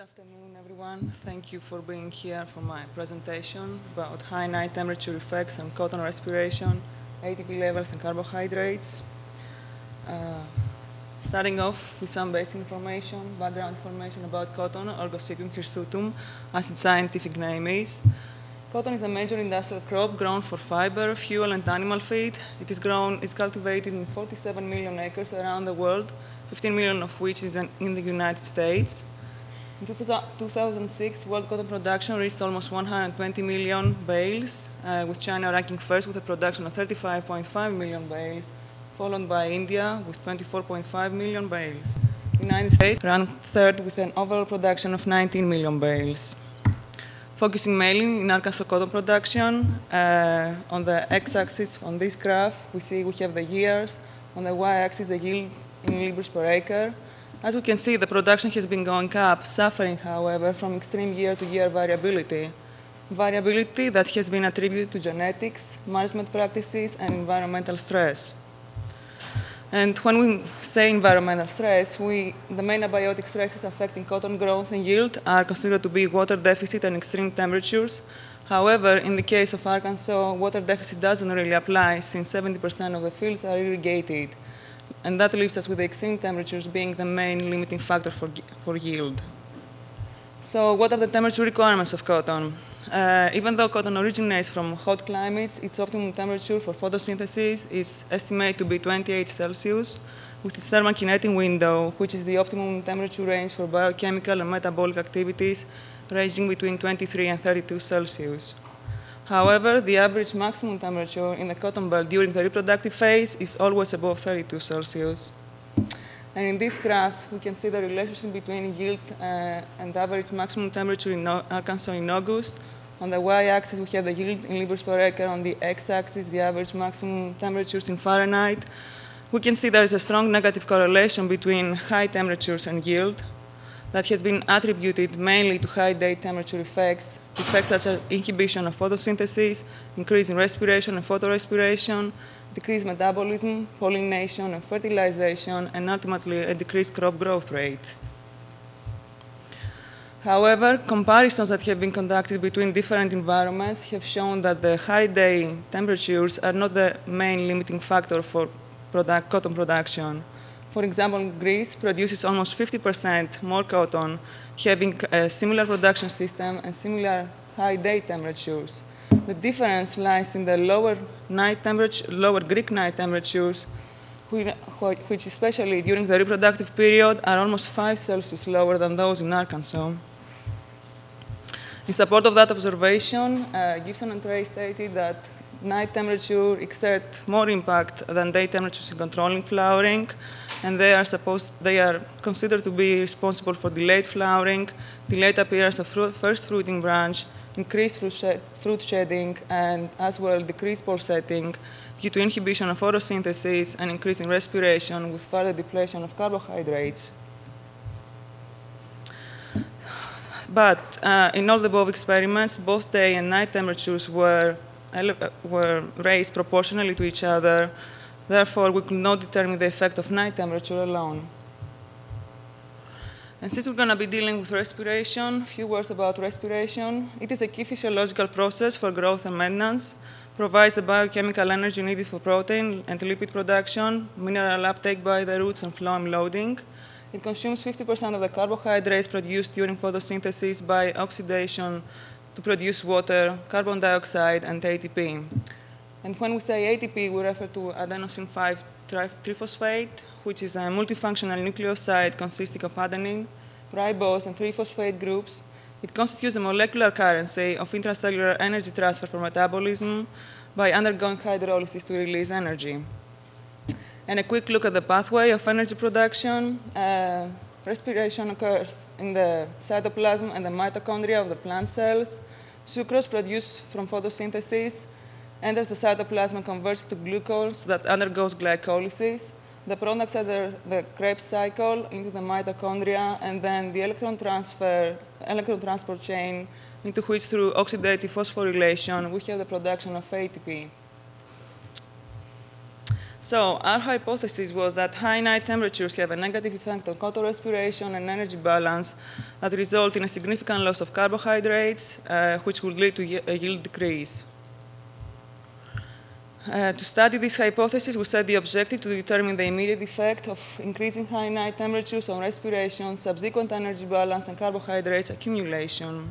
afternoon, everyone. Thank you for being here for my presentation about high night temperature effects on cotton respiration, ATP levels, and carbohydrates. Uh, Starting off with some basic information, background information about cotton, Orgosidium hirsutum, as its scientific name is. Cotton is a major industrial crop grown for fiber, fuel, and animal feed. It's cultivated in 47 million acres around the world, 15 million of which is in the United States. In 2006, world cotton production reached almost 120 million bales, with China ranking first with a production of 35.5 million bales, followed by India with 24.5 million bales. The United States ranked third with an overall production of 19 million bales. Focusing mainly in Arkansas cotton production, on the x-axis on this graph, we have the years. On the y-axis, the yield in libras per acre. As we can see, the production has been going up, suffering, however, from extreme year-to-year variability. Variability that has been attributed to genetics, management practices, and environmental stress. And when we say environmental stress, the main abiotic stresses affecting cotton growth and yield are considered to be water deficit and extreme temperatures. However, in the case of Arkansas, water deficit doesn't really apply since 70% of the fields are irrigated. And that leaves us with the extreme temperatures being the main limiting factor for yield. So what are the temperature requirements of cotton? Even though cotton originates from hot climates, its optimum temperature for photosynthesis is estimated to be 28 Celsius, with its thermokinetic window, which is the optimum temperature range for biochemical and metabolic activities, ranging between 23 and 32 Celsius. However, the average maximum temperature in the cotton belt during the reproductive phase is always above 32 Celsius. And in this graph, we can see the relationship between yield and average maximum temperature in Arkansas in August. On the y-axis, we have the yield in libras per acre. On the x-axis, the average maximum temperatures in Fahrenheit. We can see there is a strong negative correlation between high temperatures and yield that has been attributed mainly to high day temperature effects such as inhibition of photosynthesis, increase in respiration and photorespiration, decreased metabolism, pollination and fertilization, and ultimately a decreased crop growth rate. However, comparisons that have been conducted between different environments have shown that the high day temperatures are not the main limiting factor for cotton production. For example, Greece produces almost 50% more cotton, having a similar production system and similar high day temperatures. The difference lies in the lower Greek night temperatures, which especially during the reproductive period are almost 5 Celsius lower than those in Arkansas. In support of that observation, Gibson and Trey stated that night temperature exert more impact than day temperatures in controlling flowering, and they are considered to be responsible for delayed flowering, delayed appearance of first fruiting branch, increased fruit shedding, and as well decreased pole setting due to inhibition of photosynthesis and increase in respiration with further depletion of carbohydrates. But in all the above experiments, both day and night temperatures were raised proportionally to each other. Therefore, we could not determine the effect of night temperature alone. And since we're going to be dealing with respiration, a few words about respiration. It is a key physiological process for growth and maintenance, provides the biochemical energy needed for protein and lipid production, mineral uptake by the roots, and phloem loading. It consumes 50% of the carbohydrates produced during photosynthesis by oxidation to produce water, carbon dioxide, and ATP. And when we say ATP, we refer to adenosine 5-triphosphate, which is a multifunctional nucleoside consisting of adenine, ribose, and 3-phosphate groups. It constitutes a molecular currency of intracellular energy transfer for metabolism by undergoing hydrolysis to release energy. And a quick look at the pathway of energy production. Respiration occurs in the cytoplasm and the mitochondria of the plant cells. Sucrose produced from photosynthesis enters the cytoplasm and converts to glucose that undergoes glycolysis. The products are the Krebs cycle into the mitochondria, and then the electron transport chain, into which through oxidative phosphorylation we have the production of ATP. So our hypothesis was that high night temperatures have a negative effect on cotton respiration and energy balance that result in a significant loss of carbohydrates, which would lead to a yield decrease. To study this hypothesis, we set the objective to determine the immediate effect of increasing high night temperatures on respiration, subsequent energy balance, and carbohydrates accumulation.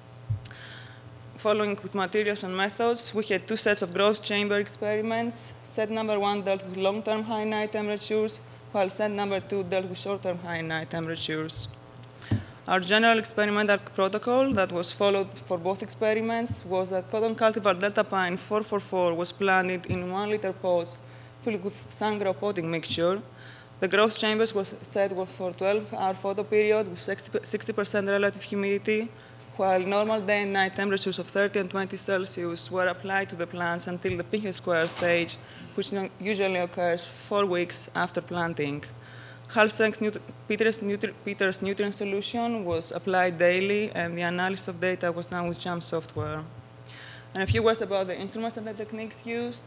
Following with materials and methods, we had two sets of growth chamber experiments. Set number 1 dealt with long-term high night temperatures, while set number 2 dealt with short-term high night temperatures. Our general experimental protocol that was followed for both experiments was that cotton cultivar Delta Pine 444 was planted in 1 liter pots filled with sun-grow potting mixture. The growth chambers were set for 12-hour photo period with 60% relative humidity, while normal day and night temperatures of 30 and 20 Celsius were applied to the plants until the Pinhet square stage, which usually occurs 4 weeks after planting. Half-strength Peters nutrient solution was applied daily, and the analysis of data was done with JAM software. And a few words about the instruments and the techniques used.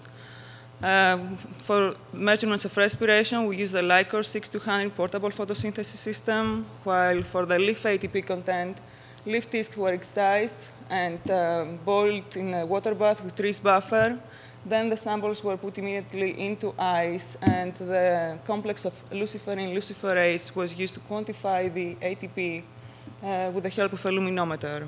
For measurements of respiration, we use the Lycor 6200 portable photosynthesis system, while for the leaf ATP content, leaf discs were excised and boiled in a water bath with Trees buffer. Then the samples were put immediately into ice, and the complex of luciferin luciferase was used to quantify the ATP with the help of a luminometer.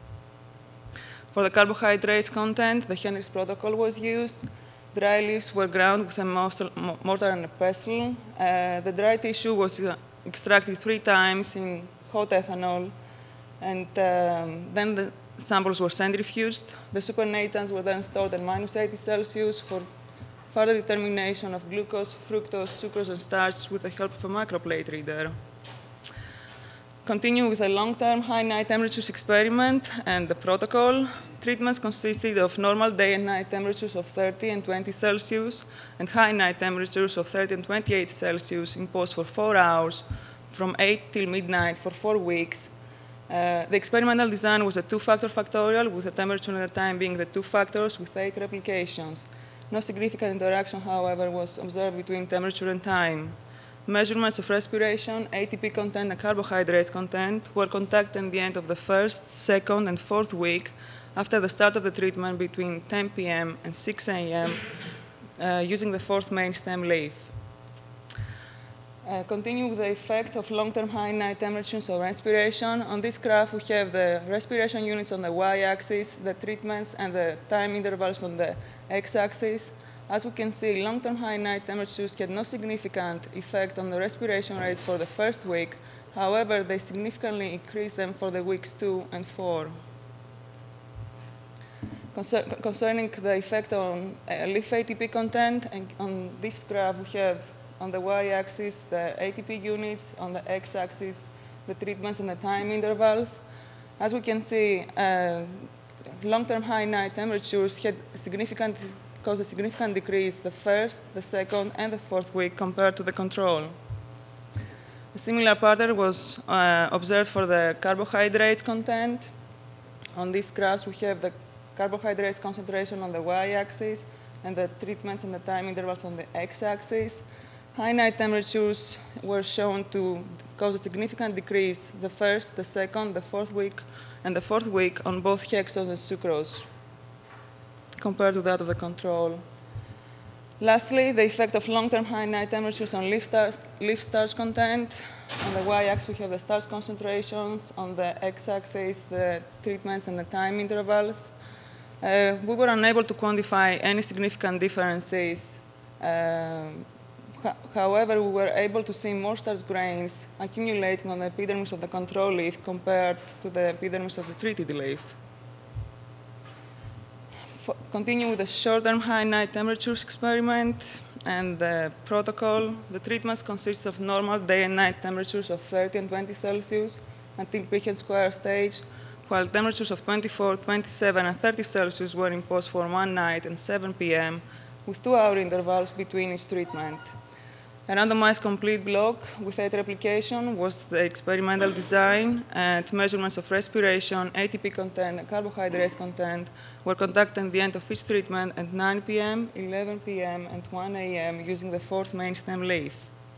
For the carbohydrates content, the Henry's protocol was used. Dry leaves were ground with a mortar and a pestle. The dry tissue was extracted 3 times in hot ethanol, and then the samples were centrifuged. The supernatants were then stored at minus 80 Celsius for further determination of glucose, fructose, sucrose, and starch with the help of a microplate reader. Continue with a long-term high night temperatures experiment and the protocol. Treatments consisted of normal day and night temperatures of 30 and 20 Celsius and high night temperatures of 30 and 28 Celsius imposed for 4 hours from 8 till midnight for 4 weeks. The experimental design was a 2-factor factorial with the temperature and the time being the 2 factors with 8 replications. No significant interaction, however, was observed between temperature and time. Measurements of respiration, ATP content, and carbohydrates content were conducted at the end of the 1st, 2nd, and 4th week after the start of the treatment between 10 p.m. and 6 a.m. Using the 4th main stem leaf. Continue with the effect of long-term high night temperatures on respiration. On this graph, we have the respiration units on the y-axis, the treatments, and the time intervals on the x-axis. As we can see, long-term high night temperatures had no significant effect on the respiration rates for the 1st week. However, they significantly increased them for the weeks 2 and 4. Concerning the effect on leaf ATP content, and on this graph we have on the y-axis the ATP units, on the x-axis the treatments and the time intervals. As we can see, long-term high night temperatures had caused a significant decrease the 1st, the 2nd, and the 4th week compared to the control. A similar pattern was observed for the carbohydrates content. On these graphs, we have the carbohydrates concentration on the y-axis and the treatments and the time intervals on the x-axis. High night temperatures were shown to cause a significant decrease the 1st, the 2nd, the 4th week, and the 4th week on both hexose and sucrose compared to that of the control. Lastly, the effect of long-term high night temperatures on leaf starch content. On the y-axis, we have the starch concentrations. On the x-axis, the treatments and the time intervals. We were unable to quantify any significant differences. However, we were able to see more starch grains accumulating on the epidermis of the control leaf compared to the epidermis of the treated leaf. Continue with the short-term high night temperatures experiment and the protocol. The treatments consist of normal day and night temperatures of 30 and 20 Celsius until Pinhet square stage, while temperatures of 24, 27, and 30 Celsius were imposed for 1 night and 7 p.m. with 2-hour intervals between each treatment. A randomized complete block with 8 replication was the experimental design, and measurements of respiration, ATP content, and carbohydrates content were conducted at the end of each treatment at 9 p.m., 11 p.m., and 1 a.m. using the fourth main stem leaf.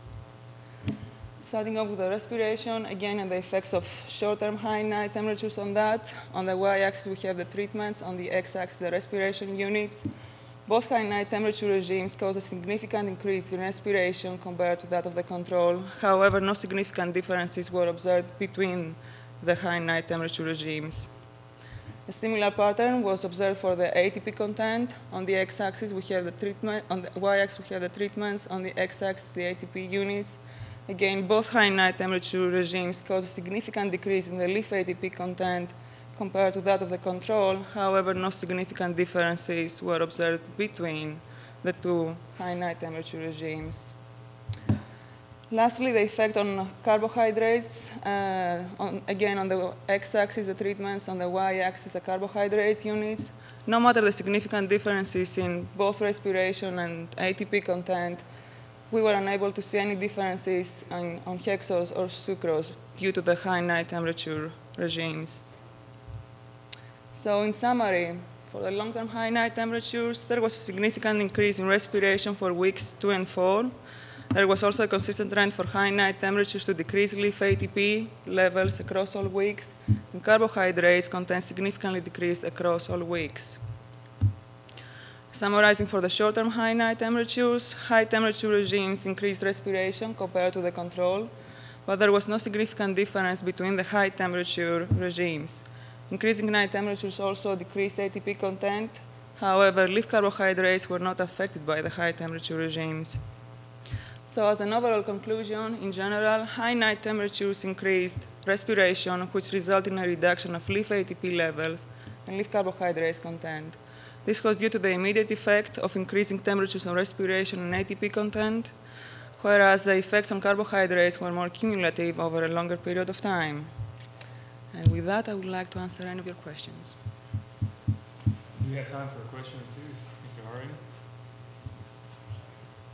Starting off with the respiration, again, and the effects of short-term high night temperatures on that. On the y-axis, we have the treatments. On the x-axis, the respiration units. Both high night temperature regimes cause a significant increase in respiration compared to that of the control. However, no significant differences were observed between the high night temperature regimes. A similar pattern was observed for the ATP content. On the x-axis, we have the treatment. On the y-axis, we have the treatments. On the x-axis, the ATP units. Again, both high night temperature regimes cause a significant decrease in the leaf ATP content compared to that of the control. However, no significant differences were observed between the two high night temperature regimes. Lastly, the effect on carbohydrates. Again, on the x-axis, the treatments. On the y-axis, the carbohydrates units. No matter the significant differences in both respiration and ATP content, we were unable to see any differences on hexose or sucrose due to the high night temperature regimes. So in summary, for the long-term high night temperatures, there was a significant increase in respiration for weeks 2 and 4. There was also a consistent trend for high night temperatures to decrease leaf ATP levels across all weeks, and carbohydrates content significantly decreased across all weeks. Summarizing for the short-term high night temperatures, high temperature regimes increased respiration compared to the control, but there was no significant difference between the high temperature regimes. Increasing night temperatures also decreased ATP content. However, leaf carbohydrates were not affected by the high temperature regimes. So as an overall conclusion, in general, high night temperatures increased respiration, which resulted in a reduction of leaf ATP levels and leaf carbohydrates content. This was due to the immediate effect of increasing temperatures on respiration and ATP content, whereas the effects on carbohydrates were more cumulative over a longer period of time. And with that, I would like to answer any of your questions. We have time for a question or two, if there are any.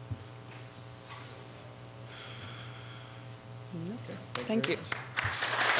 Okay. Thank you. Much.